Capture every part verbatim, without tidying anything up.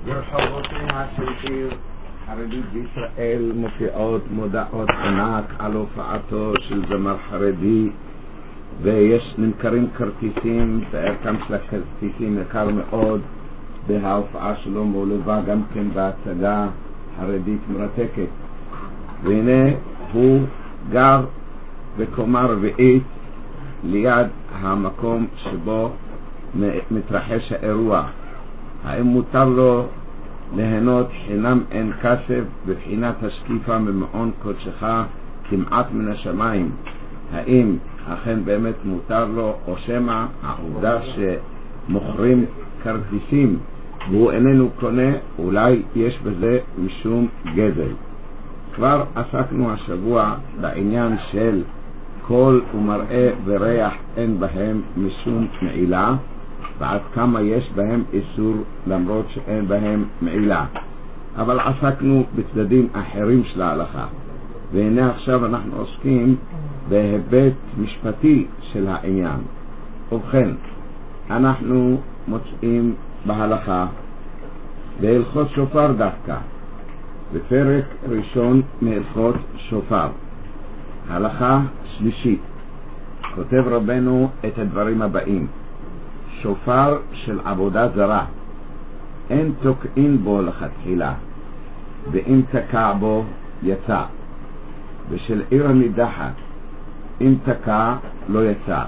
ברחובותיה של עיר חרדית בישראל מופיעות מודעות ענק על הופעתו של זמר חרדי, ויש נמכרים כרטיסים, וערכם של הכרטיסים יקר מאוד. בההופעה שלו מולווה גם כן בהצגה חרדית מרתקת. והנה הוא גר בקומה רביעית ליד המקום שבו מתרחש האירוע. האם מותר לו ליהנות חינם אין כסף בבחינת השקיפה ממעון קודשך כמעט מן השמיים? האם אכן באמת מותר לו, או שמא העובדה שמוכרים כרטיסים והוא איננו קונה, אולי יש בזה משום גזל? כבר עסקנו השבוע בעניין של קול ומראה וריח אין בהם משום מעילה, ועד כמה יש בהם איסור למרות שאין בהם מעילה. אבל עסקנו בצדדים אחרים של ההלכה, והנה עכשיו אנחנו עוסקים בהיבט משפטי של העניין. ובכן, אנחנו מוצאים בהלכה בהלכות שופר דווקא, בפרק ראשון מהלכות שופר, הלכה שלישית, כותב רבנו את הדברים הבאים: שופר של עבודה זרה אין תוקעין בו לכתחילה, ואם תקע בו יצא, ושל עיר הנידחת אם תקע לא יצא.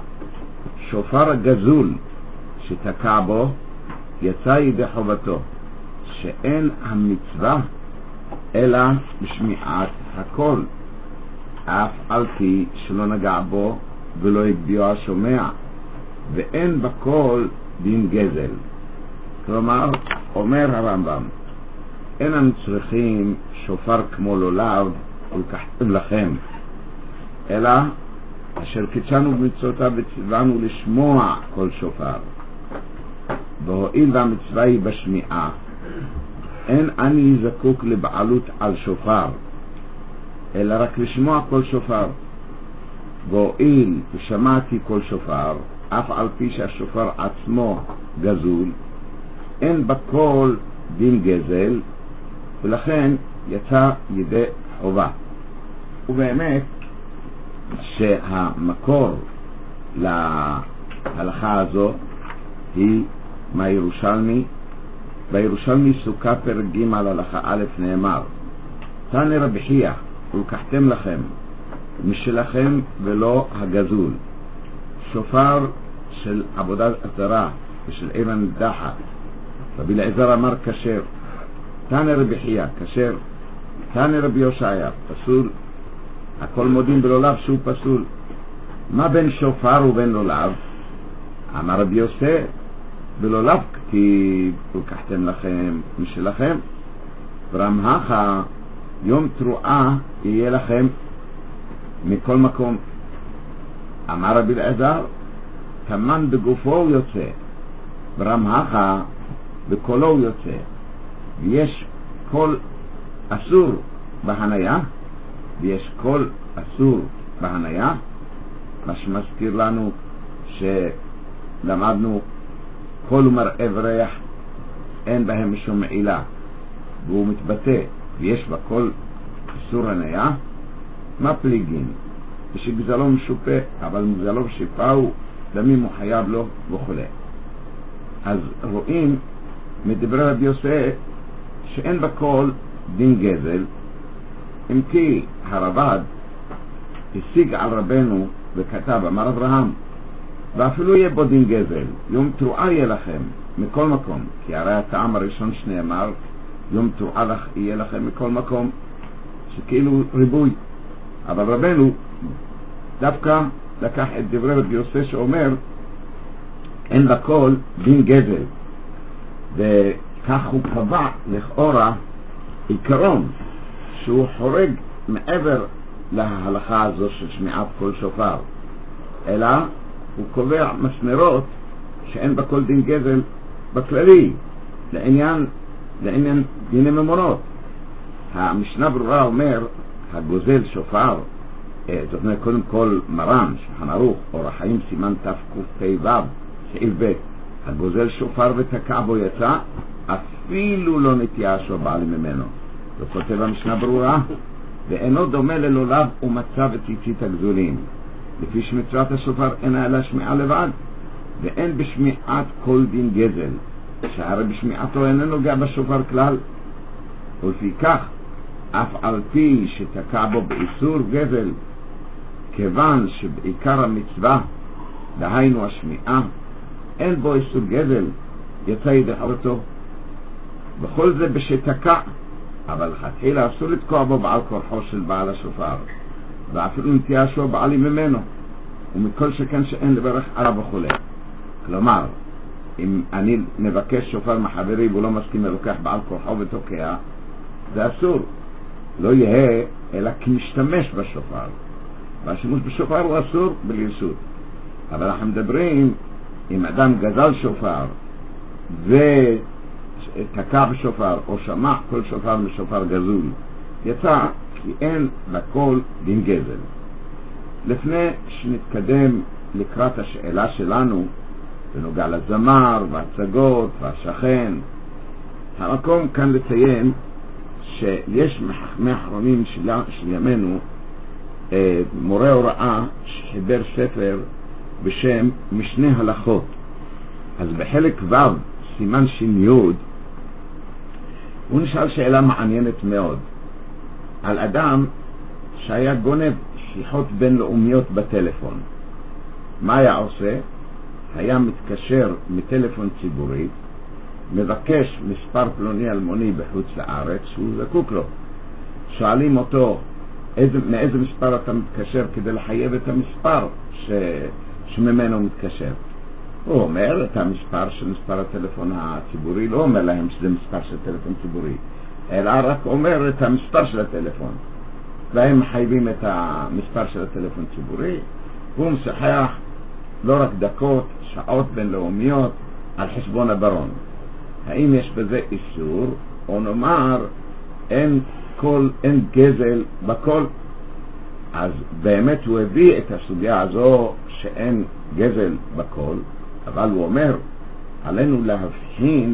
שופר גזול שתקע בו יצא ידי חובתו, שאין המצווה אלא בשמיעת הקול, אף על פי שלא נגע בו ולא הגביהו השומע, ואין בקול דין גזל. כלומר, אומר הרמב"ם, אין אנו צריכים שופר כמו לולב ולקחתם לכם, אלא אשר קידשנו במצוותיו וציוונו לשמוע כל שופר. והואיל והמצווה היא בשמיעה, אין אני זקוק לבעלות על שופר, אלא רק לשמוע כל שופר. והואיל ושמעתי כל שופר, אף על פי שהשופר עצמו גזול, אין בכל דין גזל, ולכן יצא ידי חובה. ובאמת שהמקור להלכה הזו היא מהירושלמי. בירושלמי סוכה פרק ג' הלכה א' נאמר: תני רבי חייא ולקחתם לכם משלכם ולא הגזול, שופר של עבודה זרה ושל עיר הנידחת. רבי אליעזר אמר כשר. תני רבי חייא כשר, תני רבי יושעיה פסול. הכל מודים בלולב שהוא פסול. מה בין שופר ובין לולב? אמר רבי יוסף, בלולב כתיב ולקחתם לכם משלכם, ברמהך יום תרועה יהיה לכם מכל מקום. אמר רבי אליעזר, כמן בגופו הוא יוצא, ברמהך בקולו הוא יוצא. ויש קול אסור בהניה ויש קול אסור בהניה, מה שמזכיר לנו שלמדנו קול ומראה וריח אין בהם משום מעילה, והוא מתבטא ויש בה קול אסור הניה. מה פליגין? ושגזלו משופה, אבל מגזלו משופה הוא דמים הוא חייב לו וכו'. אז רואים מדברי רבי יוסף שאין בכל דין גזל. אם כי הרב"ד השיג על רבנו וכתב, אמר אברהם, ואפילו יהיה בו דין גזל, יום תרועה יהיה לכם מכל מקום, כי הרי הטעם הראשון שנאמר יום תרועה לך יהיה לכם מכל מקום, שכאילו ריבוי. אבל רבנו דווקא לקח את דברי רבי יוסף שאומר אין בכל דין גזל, וכך הוא קבע לכאורה עיקרון שהוא חורג מעבר להלכה הזו של שמיעת כל שופר, אלא הוא קובע מסמרות שאין בכל דין גזל בכללי לעניין, לעניין דיני ממונות. המשנה ברורה אומר הגוזל שופר, זאת אומרת קודם כל מרן שולחן ערוך אורח חיים סימן תקפ"ו סעיף ב', הגוזל שופר ותקע בו יצא, אפילו לא נתייאש הבעל ממנו. וכותב המשנה ברורה, ואינו דומה ללולב ומצב וציצית הגזולים, לפי שמצוות השופר אינה אלא שמיעה לבד, ואין בשמיעת כל דין גזל, שהרי בשמיעתו אינו נוגע בשופר כלל. ולפי כך אף על פי שתקע בו באיסור גזל, כיוון שבעיקר המצווה, דהיינו השמיעה, אין בו איסור גזל, יצא ידי חובתו. בכל זה בשתקע, אבל חתחילה אסור לתקוע בו בעל כורחו של בעל השופר, ואפילו נתייאשו בעלי ממנו, ומכל שכן שאין לברך עליו וכו'. כלומר, אם אני מבקש שופר מחברי והוא לא מסכים ללוקח בעל כורחו ותוקע, זה אסור. לא יהיה אלא כמשתמש בשופר, והשימוש בשופר הוא אסור בלי רשות. אבל אנחנו מדברים אם אדם גזל שופר ותקע בשופר או שמע כל שופר משופר גזול, יצא כי אין לכל דין גזל. לפני שנתקדם לקראת השאלה שלנו בנוגע לזמר והצגות והשכן, המקום כאן לציין שיש מחכמי האחרונים של, של ימינו מורה הוראה שחיבר ספר בשם משנה הלכות. אז בחלק ו' סימן שין יוד הוא נשאל שאלה מעניינת מאוד על אדם שהיה גונב שיחות בינלאומיות בטלפון. מה היה עושה? היה מתקשר מטלפון ציבורי, מבקש מספר פלוני אלמוני בחוץ לארץ שהוא זקוק לו. שואלים אותו איזה, מאיזה מספר אתה מתקשר כדי לחייב את המספר ש... שממנו מתקשר. הוא אומר את המספר של מספר הטלפון הציבורי, לא אומר להם שזה מספר של טלפון ציבורי, אלא רק אומר את המספר של הטלפון, והם מחייבים את המספר של הטלפון ציבורי, והוא משחח לא רק דקות, שעות בינלאומיות על חשבון הברון. האם יש בזה איסור, או נאמר אין כל, אין גזל בכל? אז באמת הוא הביא את הסוגיה הזו שאין גזל בכל, אבל הוא אומר עלינו להבחין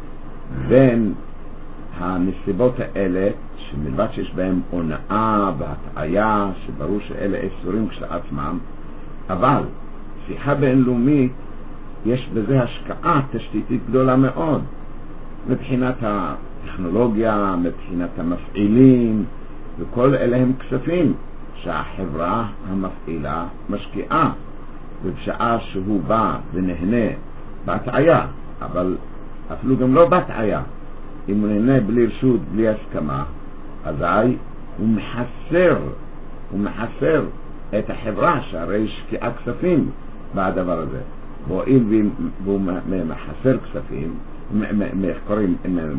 בין הנסיבות האלה שמלבד שיש בהם הונאה והטעיה שברור שאלה איסורים כשלעצמם, אבל שיחה בינלאומית יש בזה השקעה תשתיתית גדולה מאוד מבחינת הטכנולוגיה, מבחינת המפעילים, וכל אלה הם כספים שהחברה המפעילה משקיעה, ובשעה שהוא בא ונהנה בהטעיה, אבל אפילו גם לא בהטעיה, אם הוא נהנה בלי רשות, בלי הסכמה, אזי הוא מחסר הוא מחסר את החברה שהרי השקיעה כספים בדבר הזה. בואיל והוא מחסר כספים, קוראים,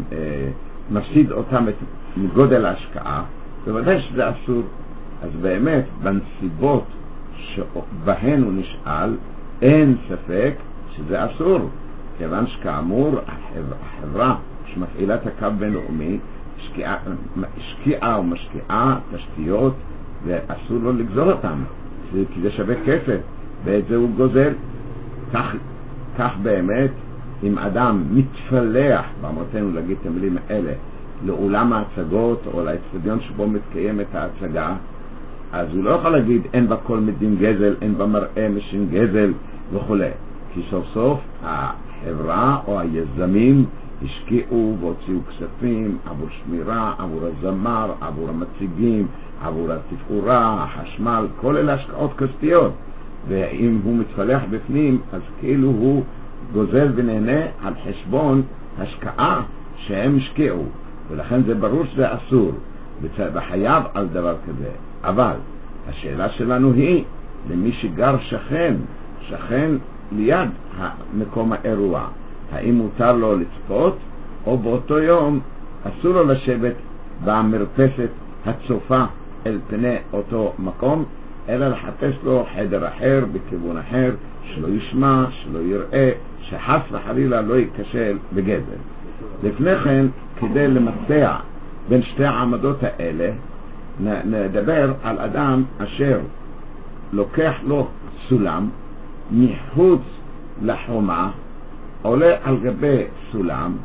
מפסיד אותם מגודל ההשקעה, בוודאי שזה אסור. אז באמת בנסיבות שבהן הוא נשאל אין ספק שזה אסור, כיוון שכאמור החברה שמפעילה את הקו בינלאומי השקיעה, השקיעה ומשקיעה תשתיות ואסור לו לגזול אותם, כי זה שווה כסף ואת זה הוא גוזל. כך, כך באמת אם אדם מתפלח, באמרתנו להגיד את המילים האלה, לאולם ההצגות או לאצטדיון שבו מתקיימת ההצגה, אז הוא לא יכול להגיד אין בה כל מדין גזל, אין בה מראה משין גזל וכו', כי סוף סוף החברה או היזמים השקיעו והוציאו כספים עבור שמירה, עבור הזמר, עבור המציגים, עבור התפאורה, החשמל, כל אלה השקעות כספיות, ואם הוא מתפלח בפנים אז כאילו הוא גוזל ונהנה על חשבון השקעה שהם השקיעו, ולכן זה ברור שזה אסור וחייב על דבר כזה. אבל השאלה שלנו היא למי שגר שכן שכן ליד מקום האירוע, האם מותר לו לצפות, או באותו יום אסור לו לשבת במרפסת הצופה אל פני אותו מקום, אלא לחפש לו חדר אחר בכיוון אחר, שלא ישמע, שלא יראה, שחס וחלילה לא ייכשל בגזל. לפני כן, כדי למתח בין שתי העמדות האלה, נדבר על אדם אשר לוקח לו סולם מחוץ לחומה, עולה על גבי סולם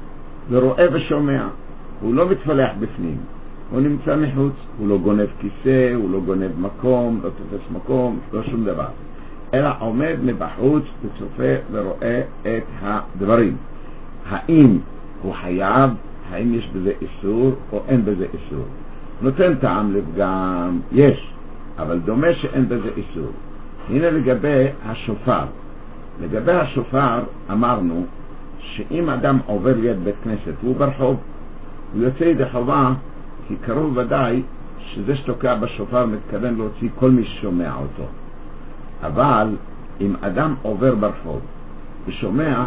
ורואה ושומע, הוא לא מתפלח בפנים, הוא נמצא מחוץ, הוא לא גונב כיסא, הוא לא גונב מקום, לא תופס מקום, לא שום דבר, אלא עומד מבחוץ וצופה ורואה את הדברים. האם הוא חייב, האם יש בזה איסור או אין בזה איסור? נותן טעם לפגם, יש, אבל דומה שאין בזה איסור. הנה לגבי השופר. לגבי השופר אמרנו שאם אדם עובר ליד בית כנסת והוא ברחוב, הוא יוצא ידי חובה, כי קרוב ודאי שזה שתוקע בשופר מתכוון להוציא כל מי ששומע אותו. אבל אם אדם עובר ברחוב ושומע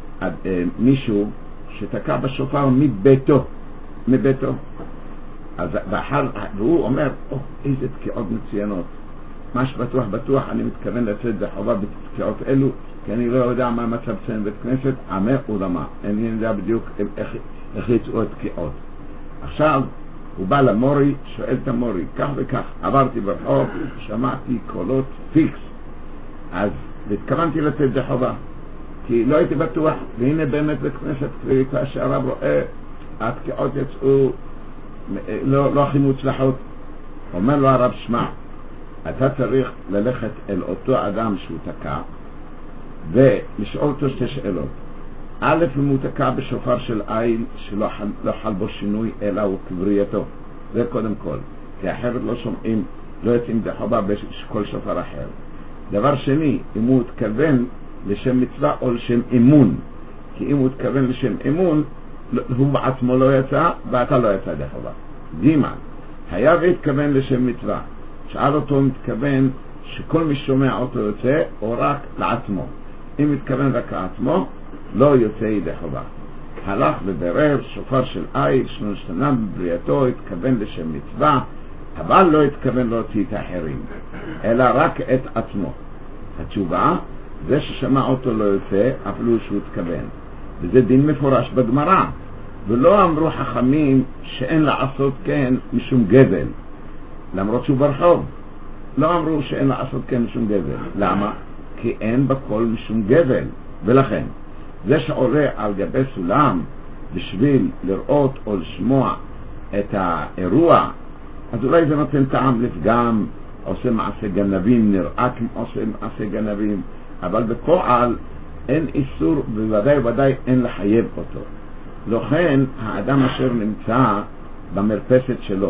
מישהו שתקע בשופר מביתו, מביתו, אז באחר, והוא אומר, או, איזה תקיעות מצוינות, מה שבטוח בטוח אני מתכוון לצאת בחובה בתקיעות אלו, כי אני לא יודע מה המצב אצלנו בית כנסת, אמר ולמה, אני יודע בדיוק איך, איך יצאו התקיעות. עכשיו הוא בא למורי, שואל את המורי, כך וכך, עברתי ברחוב, שמעתי קולות פיקס, אז התכוונתי לצאת בחובה, כי לא הייתי בטוח, והנה באמת בית כנסת, כאשר הרב רואה, התקיעות יצאו לא, לא הכי מוצלחות. אומר לו הרב, שמע, אתה צריך ללכת אל אותו אדם שהוא תקע ולשאול אותו שתי שאלות. א', אם הוא תקע בשופר של עיל שלא חל, לא חל בו שינוי אלא הוא כברייתו, זה קודם כל, כי אחרת לא שומעים, לא יוצאים בחובה בכל שופר אחר. דבר שני, אם הוא התכוון לשם מצווה או לשם אימון, כי אם הוא התכוון לשם אימון הוא בעצמו לא יצא ואתה לא יצא בחובה. דימה, היה והתכוון לשם מצווה, שאל אותו אם התכוון שכל מי שומע אותו יוצא או רק לעצמו. אם התכוון רק לעצמו לא יוצא ידי חובה. הלך וברר, שופר של עיל שלא נשתנה בברייתו, התכוון לשם מצווה, אבל לא התכוון להוציא את האחרים אלא רק את עצמו. התשובה, זה ששמע אותו לא יוצא אפילו שהוא התכוון, וזה דין מפורש בגמרא, ולא אמרו חכמים שאין לעשות כן משום גזל, למרות שהוא ברחוב. לא אמרו שאין לעשות כן משום גזל. למה? כי אין בכל משום גזל. ולכן זה שעולה על גבי סולם בשביל לראות או לשמוע את האירוע, אז אולי זה נותן טעם לפגם, עושה מעשה גנבים, נראה כמו עושה מעשה גנבים, אבל בפועל אין איסור, בוודאי ודאי אין לחייב אותו. לכן האדם אשר נמצא במרפסת שלו,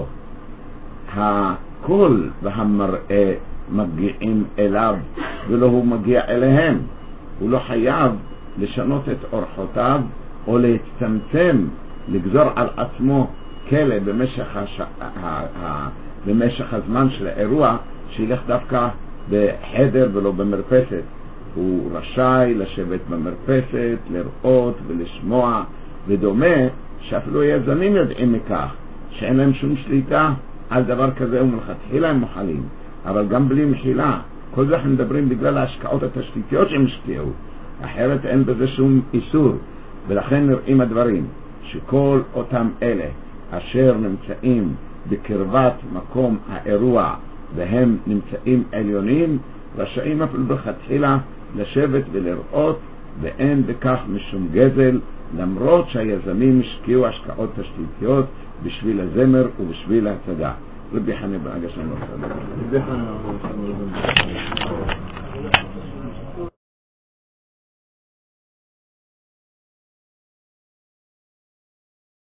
הקול והמראה מגיעים אליו ולא הוא מגיע אליהם, הוא לא חייב לשנות את אורחותיו או להצטמצם, לגזור על עצמו כלא במשך, הש... ה... ה... במשך הזמן של האירוע, שילך דווקא בחדר ולא במרפסת. הוא רשאי לשבת במרפסת, לראות ולשמוע, ודומה שאפילו יזמים יודעים מכך שאין להם שום שליטה על דבר כזה ומלכתחילה הם מוחלים, אבל גם בלי מחילה. כל זה אנחנו מדברים בגלל ההשקעות התשתיתיות שהם השקיעו, אחרת אין בזה שום איסור. ולכן נראים הדברים שכל אותם אלה אשר נמצאים בקרבת מקום האירוע והם נמצאים עליונים, רשאים אפילו בכתחילה לשבת ולראות, ואין בכך משום גזל, למרות שהיזמים השקיעו השקעות תשתיתיות בשביל הזמר ובשביל ההצגה. רבי חנין בן עגש לנו. רבי חנין